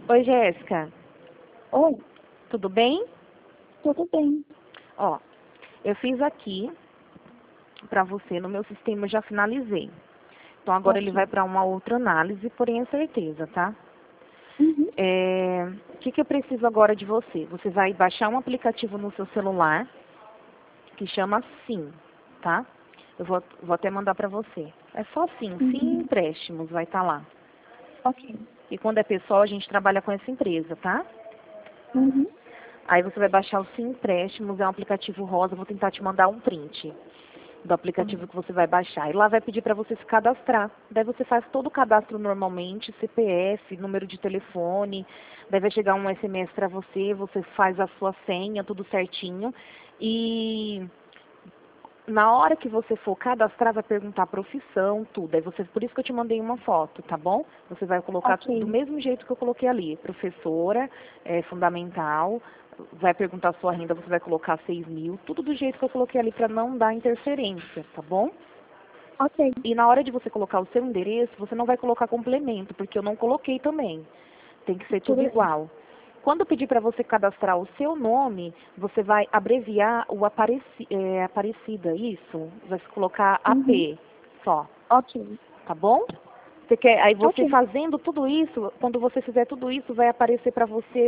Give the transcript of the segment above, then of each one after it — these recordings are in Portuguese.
Oi, Jéssica. Oi, Tudo bem? tudo bem. Ó, eu fiz aqui para você no meu sistema, eu já finalizei. Então agora ele vai Ok. para uma outra análise, porém é certeza, tá? Uhum. O que eu preciso agora de você? Você vai baixar um aplicativo no seu celular que chama Sim, tá? Eu vou até mandar para você. É só Sim, Sim Uhum. Empréstimos, vai estar lá. Ok. E quando é pessoal, a gente trabalha com essa empresa, tá? Uhum. Aí você vai baixar o Sim Empréstimos, é um aplicativo rosa, eu vou tentar te mandar um print do aplicativo que você vai baixar. E lá vai pedir para você se cadastrar. Daí você faz todo o cadastro normalmente, CPF, número de telefone, daí vai chegar um SMS para você, você faz a sua senha, tudo certinho. E na hora que você for cadastrar, vai perguntar a profissão, tudo. Aí você, por isso que eu te mandei uma foto, tá bom? Você vai colocar do Ok. mesmo jeito que eu coloquei ali. Professora, fundamental, vai perguntar a sua renda, você vai colocar 6.000, tudo do jeito que eu coloquei ali para não dar interferência, tá bom? Ok. E na hora de você colocar o seu endereço, você não vai colocar complemento, porque eu não coloquei também. Tem que ser tudo Tudo bem. igual. Quando eu pedir para você cadastrar o seu nome, você vai abreviar o Aparecida, isso? Vai colocar Uhum. AP só, Ok. tá bom? Aí você Ok. fazendo tudo isso, quando você fizer tudo isso, vai aparecer para você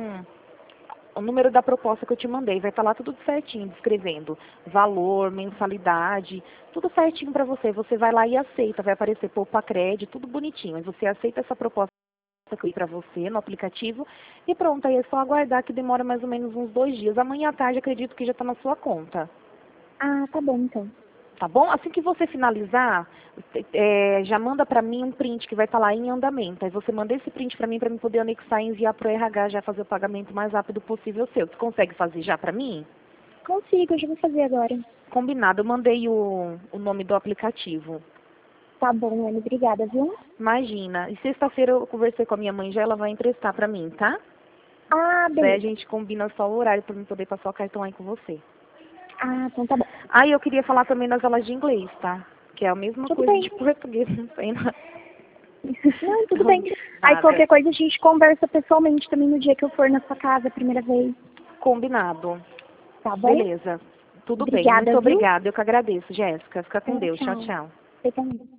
o número da proposta que eu te mandei. Vai estar lá tudo certinho, descrevendo valor, mensalidade, tudo certinho para você. Você vai lá e aceita, vai aparecer poupa crédito, tudo bonitinho. Aí você aceita essa proposta aqui para você no aplicativo e pronto, aí é só aguardar que demora mais ou menos uns 2 dias. Amanhã à tarde acredito que já está na sua conta, Ah, tá bom então. tá bom? Assim que você finalizar, já manda para mim um print que vai estar lá em andamento. Aí você manda esse print para mim poder anexar e enviar para o RH já fazer o pagamento o mais rápido possível seu. Você consegue fazer já para mim? Consigo, eu já vou fazer agora. Combinado, eu mandei o nome do aplicativo. Tá bom, Anne, obrigada, viu? Imagina. E sexta-feira eu conversei com a minha mãe já, ela vai emprestar para mim, tá? Ah, Daí a beleza. gente combina só o horário para mim poder passar o cartão aí com você. Ah, então tá bom. Ah, e eu queria falar também das aulas de inglês, tá? Que é a mesma Tudo coisa de bem. português, não sei, não. Não, tudo Então, bem. Aí nada. qualquer coisa a gente conversa pessoalmente também no dia que eu for na sua casa a primeira vez. Combinado. Tá bom? Beleza. Tudo bem. Obrigada, Muito viu? obrigada. Eu que agradeço, Jéssica. Fica com Tchau, Deus. Tchau, tchau. tchau. Você também.